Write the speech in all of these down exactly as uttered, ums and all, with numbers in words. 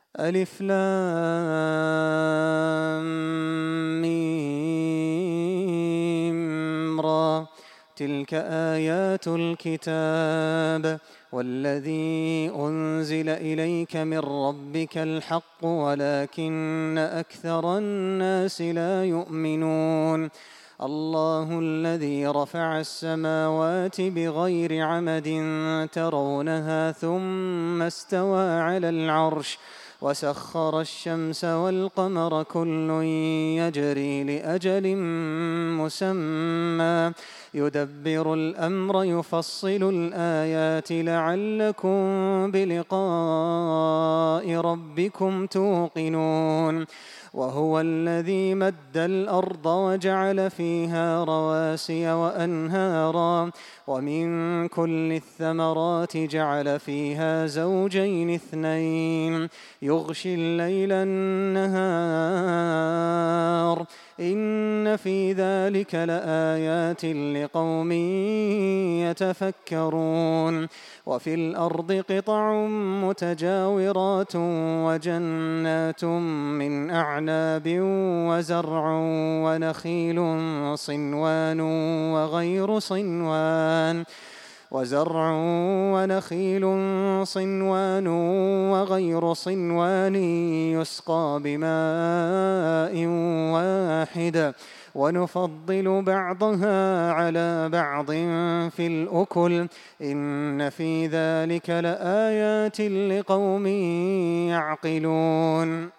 ألف لام ميم را. تلك آيات الكتاب والذي أنزل إليك من ربك الحق ولكن أكثر الناس لا يؤمنون. الله الذي رفع السماوات بغير عمد ترونها ثم استوى على العرش وسخر الشمس والقمر كل يجري لأجل مسمى يدبر الأمر يفصل الآيات لعلكم بلقاء ربكم توقنون. وهو الذي مد الأرض وجعل فيها رواسي وأنهارا ومن كل الثمرات جعل فيها زوجين اثنين يغشي الليل النهار إن في ذلك لآيات لقوم يتفكرون. وفي الأرض قطع متجاورات وجنات من أعناب وزرع ونخيل صنوان وغير صنوان وزرع ونخيل صنوان وغير صنوان يسقى بماء واحد ونفضل بعضها على بعض في الأكل إن في ذلك لآيات لقوم يعقلون.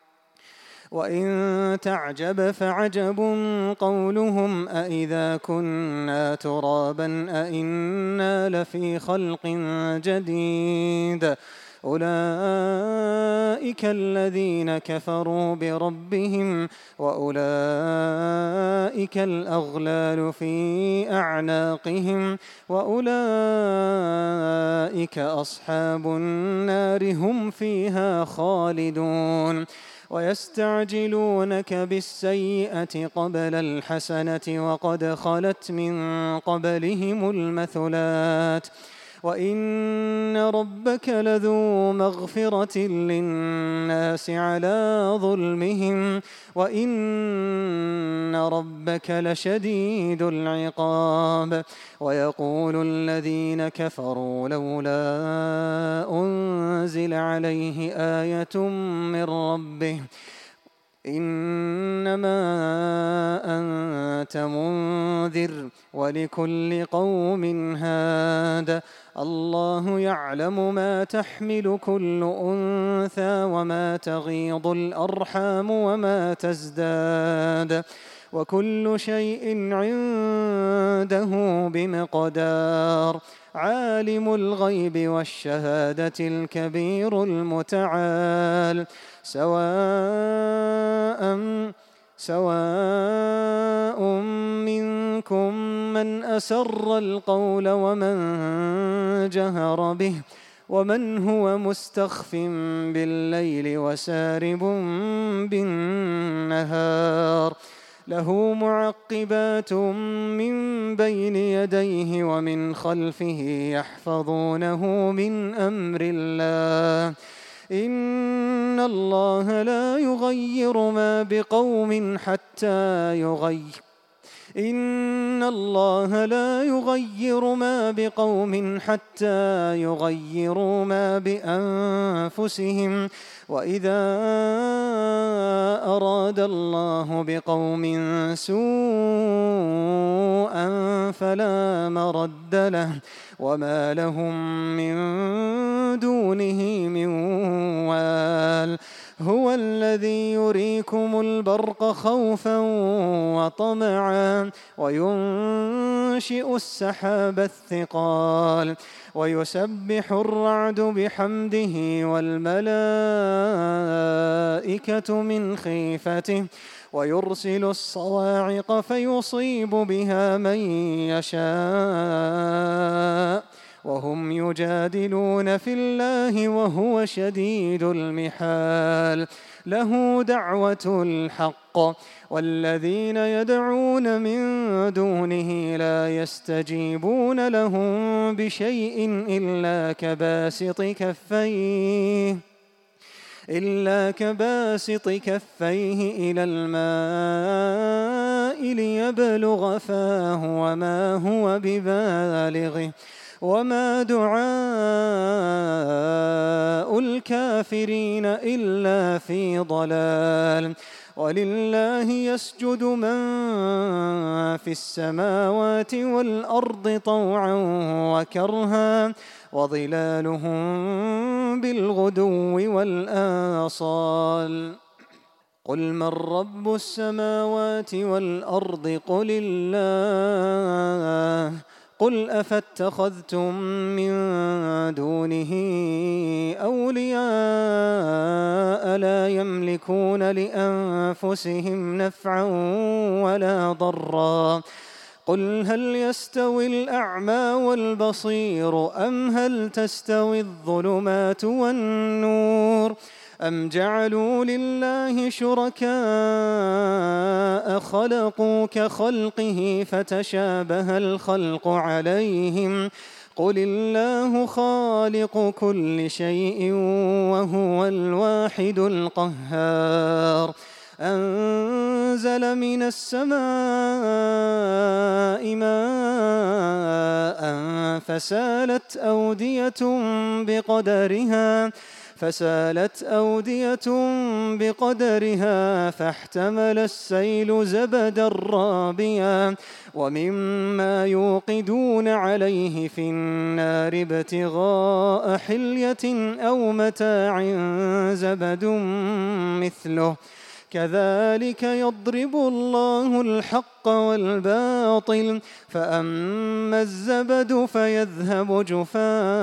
وإن تعجب فعجب قولهم أإذا كنا ترابا أإنا لفي خلق جديد أولئك الذين كفروا بربهم وأولئك الأغلال في أعناقهم وأولئك أصحاب النار هم فيها خالدون. ويستعجلونك بالسيئة قبل الحسنة وقد خلت من قبلهم المثلات وإن ربك لذو مغفرة للناس على ظلمهم وإن ربك لشديد العقاب. ويقول الذين كفروا لولا أنزل عليه آية من ربه إنما أنت منذر ولكل قوم هاد الله يعلم ما تحمل كل أنثى وما تغيض الأرحام وما تزداد وكل شيء عنده بمقدار. عالم الغيب والشهادة الكبير المتعال سواء سواء منكم من أسر القول ومن جهر به ومن هو مستخف بالليل وسارب بالنهار له معقبات من بين يديه ومن خلفه يحفظونه من أمر الله إن الله لا يغير ما بقوم حتى يغير إن الله لا يغير ما بقوم حتى يغيروا ما بأنفسهم وإذا أراد الله بقوم سوءا فلا مرد له وما لهم من دونه من وال. هو الذي يريكم البرق خوفا وطمعا وينشئ السحاب الثقال ويسبح الرعد بحمده والملائكة من خيفته ويرسل الصواعق فيصيب بها من يشاء وهم يجادلون في الله وهو شديد المحال. له دعوة الحق والذين يدعون من دونه لا يستجيبون لهم بشيء إلا كباسط كفيه إلا كباسط كفيه إلى الماء ليبلغ فاه وما هو ببالغه وما دعاء الكافرين إلا في ضلال. ولله يسجد من في السماوات والأرض طوعا وكرها وظلالهم بالغدو والآصال. قل من رب السماوات والأرض قل الله. قل أفاتخذتم من دونه أولياء لا يملكون لأنفسهم نفعا ولا ضرا. قل هل يستوي الأعمى والبصير أم هل تستوي الظلمات والنور أم جعلوا لله شركاء خلقوا كخلقه فتشابه الخلق عليهم قل الله خالق كل شيء وهو الواحد القهار. أنزل من السماء ماء فسالت أودية بقدرها فسالت أودية بقدرها فاحتمل السيل زبدا رابيا ومما يوقدون عليه في النار ابتغاء حلية أو متاع زبد مثله كذلك يضرب الله الحق والباطل فأما الزبد فيذهب جفاء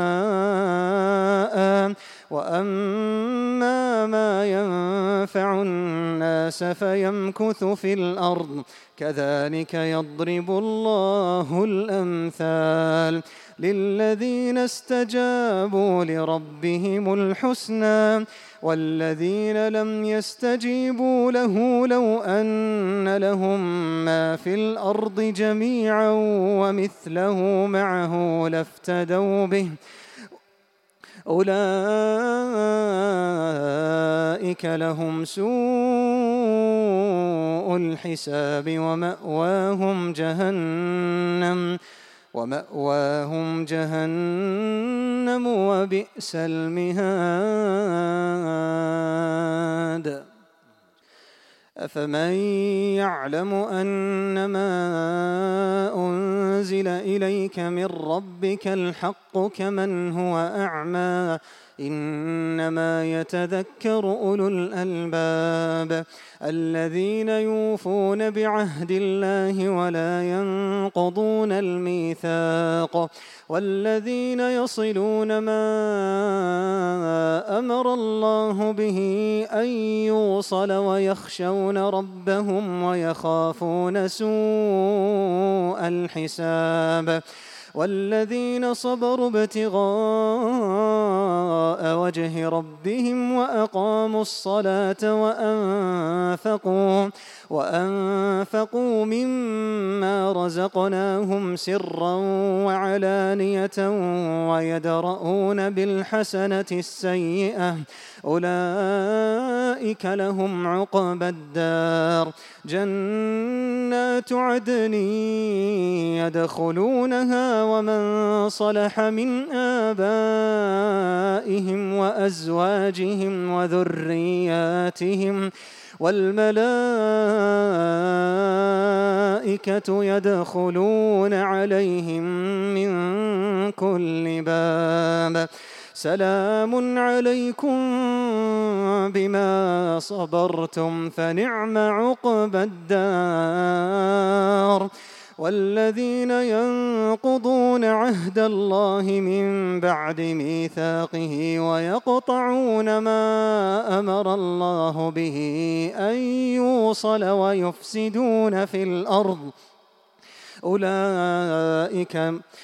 وأما ما ينفع الناس فيمكث في الأرض كذلك يضرب الله الأمثال. للذين استجابوا لربهم الحسنى والذين لم يستجيبوا له لو أن لهم ما في الأرض جميعا ومثله معه لافتدوا به أولئك لهم سوء الحساب ومأواهم جهنم ومأواهم جهنم وبئس المهاد. أفمن يعلم أنما أنزل إليك من ربك الحق كمن هو أعمى إنما يتذكر أولو الألباب الذين يوفون بعهد الله ولا ينقضون الميثاق والذين يصلون ما أمر الله به أن يوصل ويخشون ربهم ويخافون سوء الحساب والذين صبروا ابتغاء وجه ربهم وأقاموا الصلاة وأنفقوا وأنفقوا مما رزقناهم سرا وعلانية ويدرؤون بالحسنة السيئة أولئك لهم عقبى الدار جنات عدن يدخلونها ومن صلح من آبائهم وأزواجهم وذرياتهم والملائكة يدخلون عليهم من كل باب سلام عليكم بما صبرتم فنعم عقبى الدار. والذين ينقضون عهد الله من بعد ميثاقه ويقطعون ما أمر الله به أن يوصل ويفسدون في الأرض أولئك,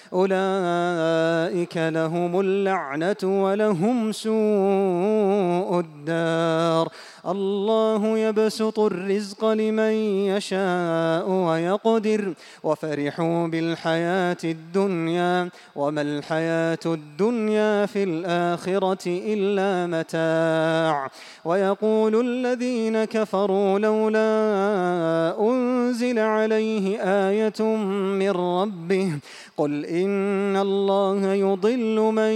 أولئك لهم اللعنة ولهم سوء الدار. الله يبسط الرزق لمن يشاء ويقدر وفرحوا بالحياة الدنيا وما الحياة الدنيا في الآخرة إلا متاع ويقول الذين كفروا لولا أنزل عليه آية من ربه قل إن الله يضل من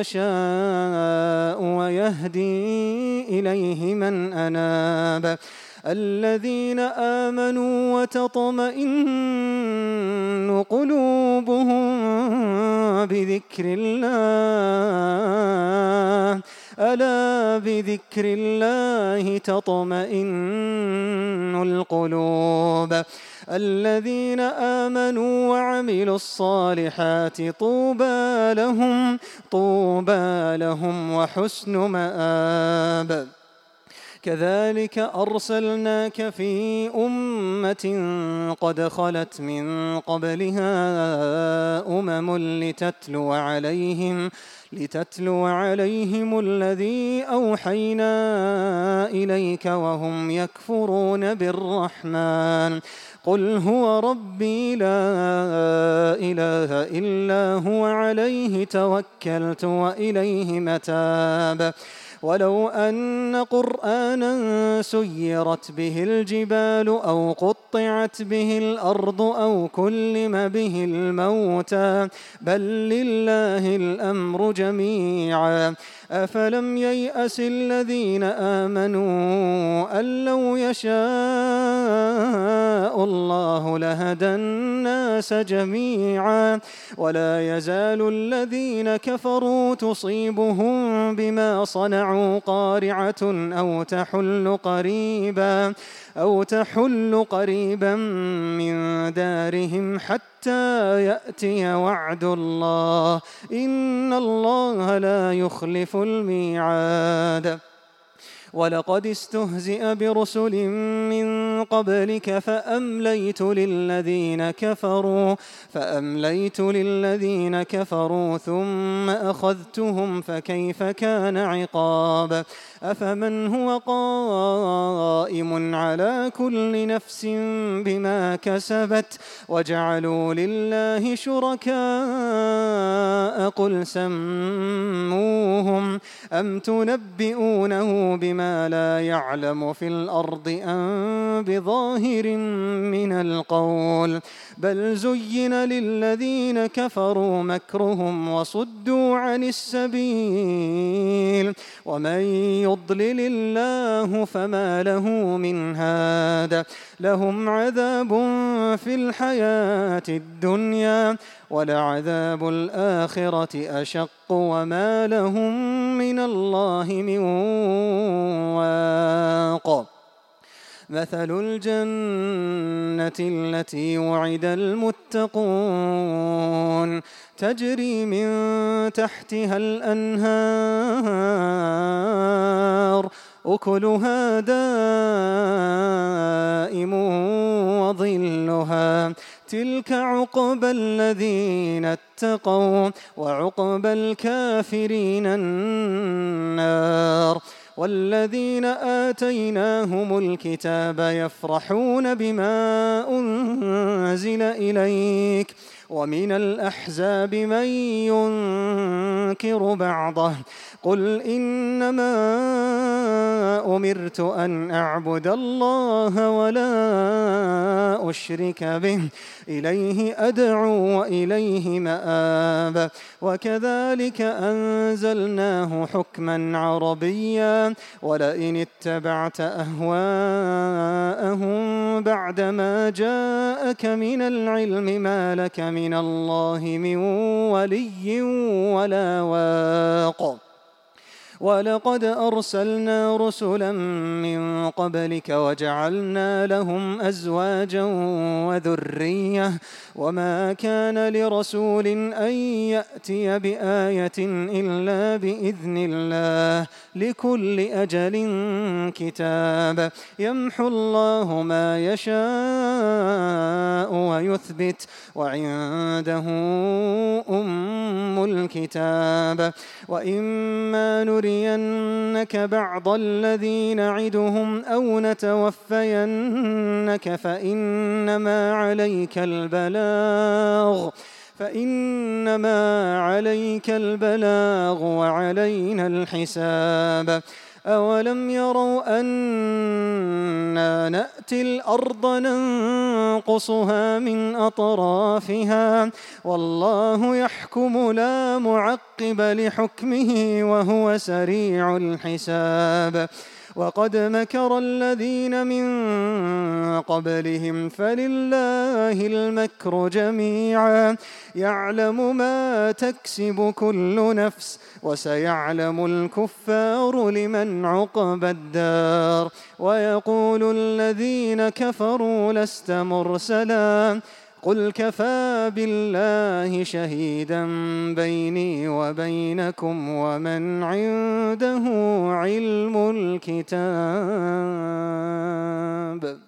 يشاء ويهدي إليه من أناب الذين آمنوا وتطمئن قلوبهم بذكر الله ألا بذكر الله تطمئن القلوب الذين آمنوا وعملوا الصالحات طوبى لهم طوبى لهم وحسن مآب كذلك أرسلناك في أمة قد خلت من قبلها أمم لتتلو عليهم لتتلو عليهم الذي أوحينا إليك وهم يكفرون بالرحمن قل هو ربي لا إله إلا هو عليه توكلت وإليه متاب ولو أن قرآنا سيرت به الجبال أو قطعت به الأرض أو كلم به الموتى بل لله الأمر جميعا أفلم ييأس الذين آمنوا أن لو يشاء الله لهدى الناس جميعا ولا يزال الذين كفروا تصيبهم بما صنعوا قارعة أو تحل قريبا أو تحل قريبا من دارهم حتى يأتي وعد الله إن الله لا يخلف الميعاد ولقد استهزئ برسل من قبلك فأمليت للذين كفروا فأمليت للذين كفروا ثم أخذتهم فكيف كان عقاب أفمن هو قائم على كل نفس بما كسبت وجعلوا لله شركاء قل سموهم أم تنبئونه بما لا يعلم في الأرض أم بظاهر من القول بل زين للذين كفروا مكرهم وصدوا عن السبيل ومن يضلل الله فما له من هاد لهم عذاب في الحياة الدنيا ولعذاب الآخرة أشق وما لهم من الله من واق مثل الجنة التي وعد المتقون تجري من تحتها الأنهار أكلها دائم وظلها تلك عقبى الذين اتقوا وعقبى الكافرين النار والذين آتيناهم الكتاب يفرحون بما أنزل إليك ومن الأحزاب من ينكر بعضه قل إنما أمرت أن أعبد الله ولا أشرك به إليه أدعو وإليه مآب وكذلك أنزلناه حكما عربيا ولئن اتبعت أهواءهم بعدما جاءك من العلم ما لك من الله من ولي ولا واق ولقد أرسلنا رسلا من قبلك وجعلنا لهم أزواجا وذرية وما كان لرسول أن يأتي بآية إلا بإذن الله لكل أجل كتاب يمحو الله ما يشاء ويثبت وعنده أم الكتاب وإما نريد نُرِيَنَّكَ بَعْضَ الَّذِي نَعِدُهُمْ أَوْ نَتَوَفَّيَنَّكَ فَإِنَّمَا عَلَيْكَ الْبَلَاغُ فإنما عليك البلاغ وعلينا الحساب أولم يروا أنا نأتي الأرض ننقصها من أطرافها والله يحكم لا معقب لحكمه وهو سريع الحساب وقد مكر الذين من قبلهم فلله المكر جميعا يعلم ما تكسب كل نفس وسيعلم الكفار لمن عقبى الدار ويقول الذين كفروا لست مرسلا قل كفى بالله شهيدا بيني وبينكم ومن عنده علم الكتاب.